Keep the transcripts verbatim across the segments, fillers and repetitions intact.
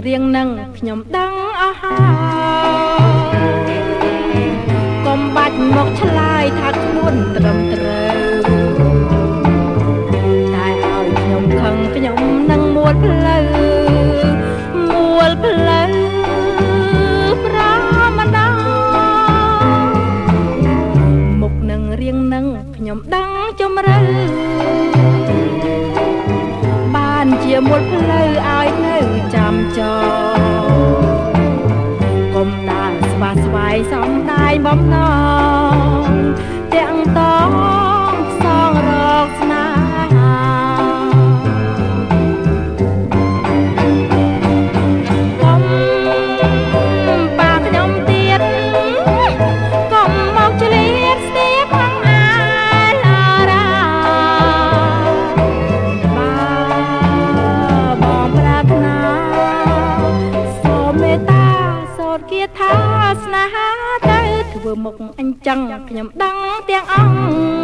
រៀងនឹងខ្ញុំដឹងអស់ហើយកុំបាច់មកឆ្លើយថាខ្លួនត្រឹមត្រូវតែឲ្យខ្ញុំខឹងខ្ញុំនឹងមួលផ្លូវមួលផ្លូវប្រមដាមុខនឹងរៀងនឹងខ្ញុំដឹងជំរឿបានជាមួលផ្លូវឲ្យនៅចាំចោកុំដើរស្វាស្វែងសំដាយបំណងទាំងតងសងរកស្នេហាកុំបាខ្ញុំទៀតកុំមកឆ្លៀតស្ទាបខាងអាឡារ៉ាបងប្រាថ្នាសូមមេត្តាសូត្រគាថាស្នេហាទៅធ្វើមុខអញ្ចឹងខ្ញុំដឹងទាំងអង្គ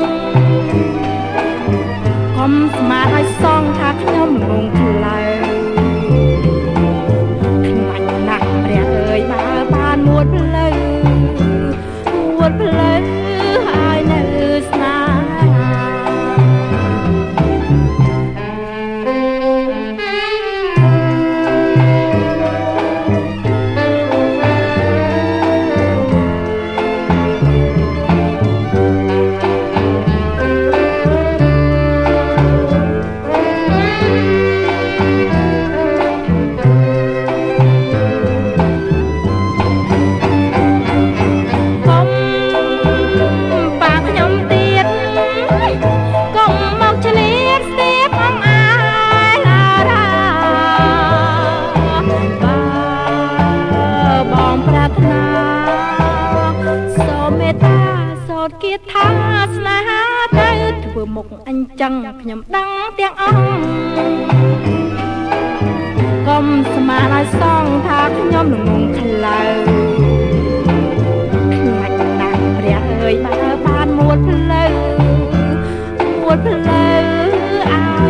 កុំស្មានឲ្យសងថាខ្ញុំងងផ្លូវខ្លាចណាស់ព្រះអើយបើបានមួតផ្លូវមួតផ្លូវឲ្យនៅស្នេគាថាស្នេហាទៅធ្វើមុខអញ្ចឹងខ្ញុំដឹងទាំងអង្គកុំស្មានឲ្យសងថាខ្ញុំល្ងងខ្លៅខ្លាចណាស់ព្រះអើយបើបានមួតផ្លូវមួតផ្លូវឲ្យ